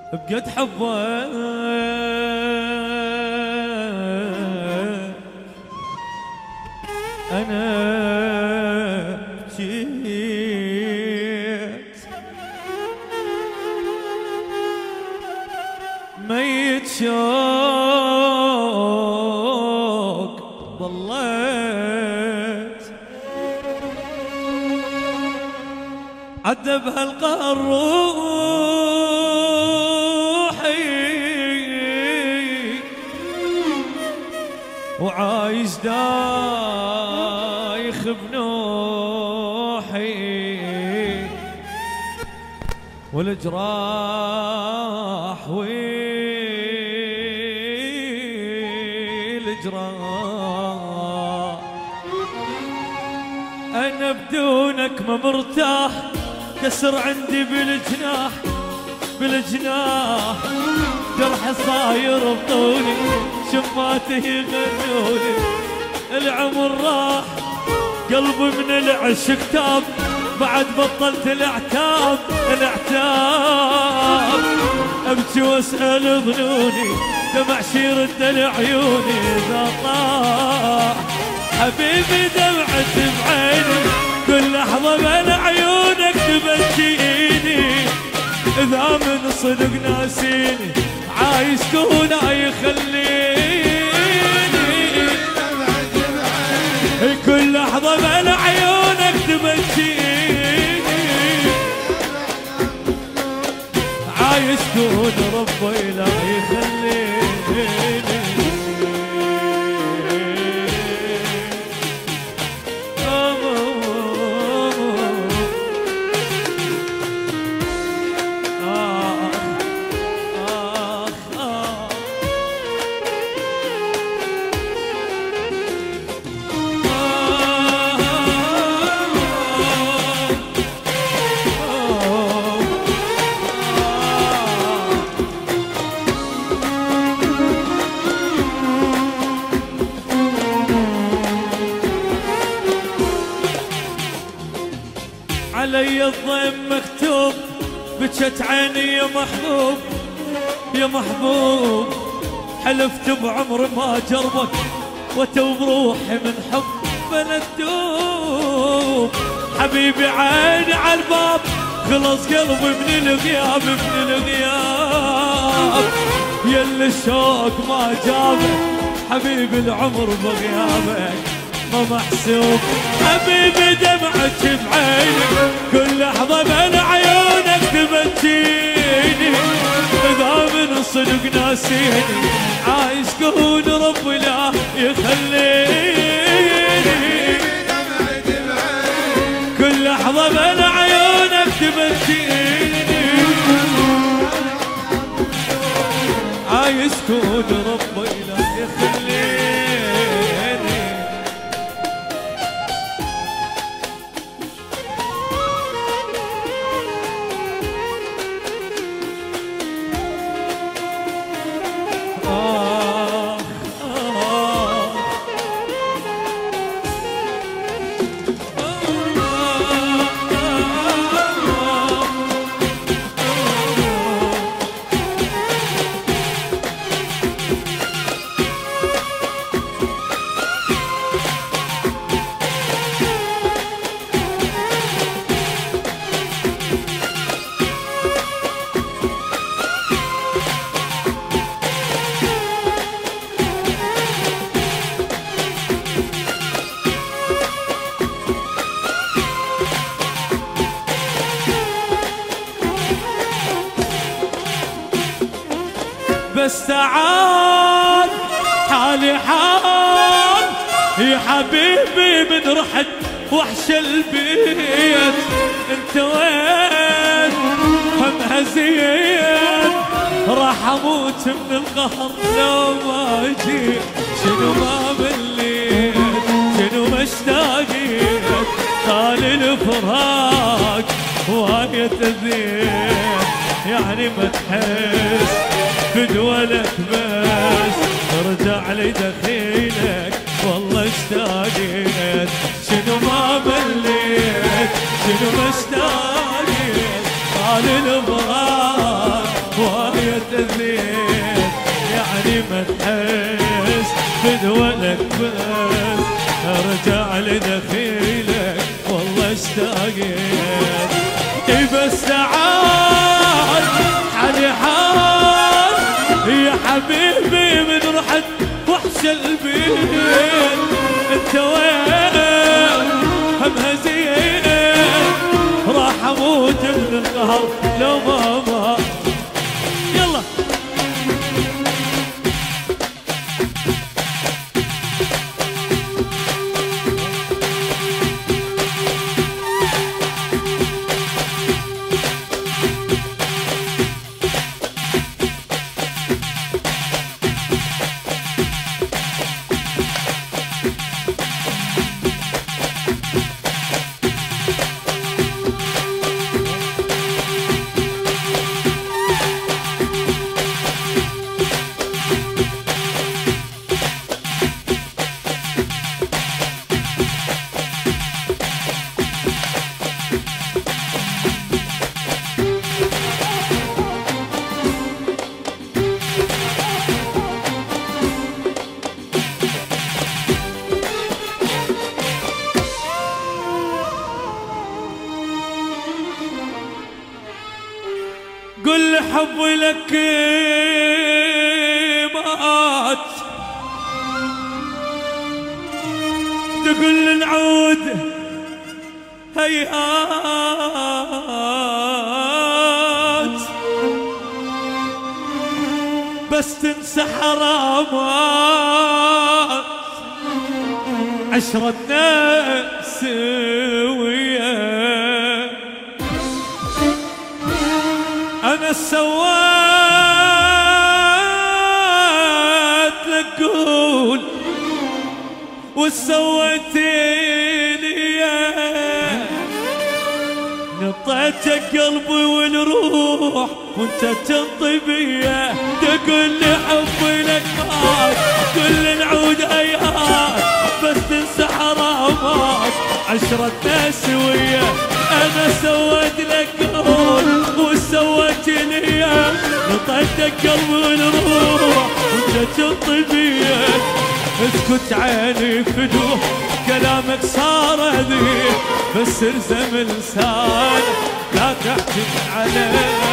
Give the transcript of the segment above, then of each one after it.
بقد حبه أنا جيت ميت شوق ضليت عذب هالقهر روحي وعايش دايخ بنوحي والجراح والجراح أنا بدونك ما مرتاح كسر عندي بالجناح بالجناح جرح صاير بطولي شماته يغنوني العمر راح قلبي من العشق تاب بعد بطلت العتاب ابكي واسأل ظنوني دمع يرد لعيوني اذا طاح حبيبي دمعت بعيني كل لحظة بين عيونك تبكيني اذا من صدق ناسيني عايش كونا يخليني كل لحظة بين عيونك تبكيني عايش كون ربي لا يخليني علي الضيم مكتوب بكت عيني يا محبوب يا محبوب حلفت بعمر ما جربك وتوب روحي من حب ندوب حبيبي عيني على الباب خلص قلبي من الغياب من الغياب يلي الشوق ما جابك حبيبي العمر بغيابك ما محسوب حبيبي دمعك بعينك كل لحظة بين عيونك تبكيني إذا من صدق ناسيني عايش كون ربي لا يخليني كل لحظة بين عيونك تبكيني عايش كون ربي لا يخليني بس تعال حالي حال يا حبيبي من رحت وحش البيت انت وين همها زين راح اموت من القهر لو ما جيت شنو ما مليت شنو ما اشتاقيت طال الفراق وايد اذيت يعني ما تحس بدولك بس ارجع لي دخيلك والله اشتاقيت شنو ما مليت شنو ما اشتاقيت طال الفراق بدولك بس ارجع لدخيلك والله اشتاقت. اي بس تعال حالي حال يا حبيبي من رحت وحش البيت. انت وين همها زين راح اموت من القهر لو ما يلا قل حبي لك مات تقول نعود هيئات بس تنسى حرامات عشرتنا سوية. أنا سويت لك قول وسويت لي نطيتك قلبي والروح وانت تنطي بيا. تقول لي حبي لك مات كل نعود ايام بس تنسى حرامات عشرتنا سوية. انا سويت لك قول وسويت لي نطيتك قلبي والروح وانت تنطي بيا. اسكت عيني فدوه كلامك صار ذي بس الزم لسانك لا تحكم علي.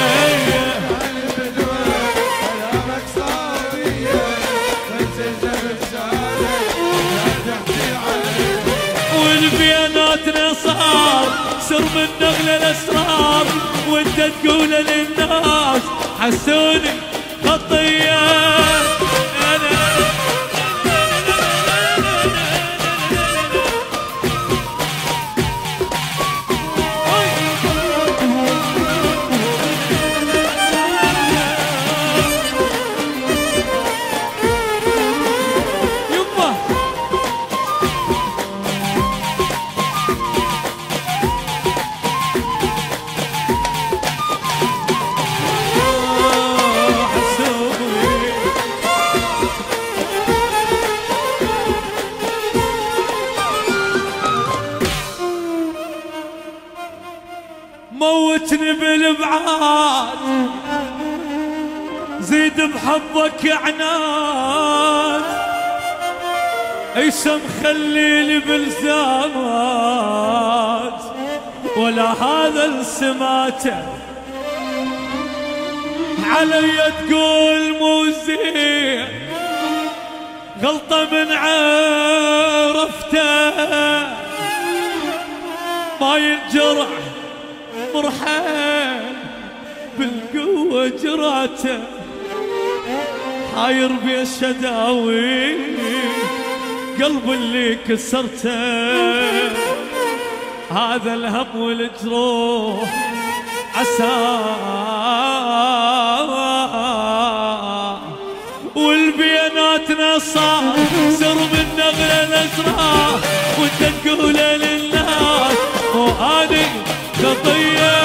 كلامك صار ذي بس الزم لسانك لا تحكي علي. والبياناتنا صار سر من نغل الاسرار وانت تقول للناس حسوني خطيه. موتني بالبعاد زيد بحبك عناد ايش مخليني بالزامات ولا هذا السماته علي تقول مو زين غلطة من عرفته ما ينجرح مرحل بالقوة جراته حاير بالشداوي قلب اللي كسرته هذا الهم والجروح عساه والبيانات نصار سر من نغل الازرار وانت تقول للناس وهذه خطيه.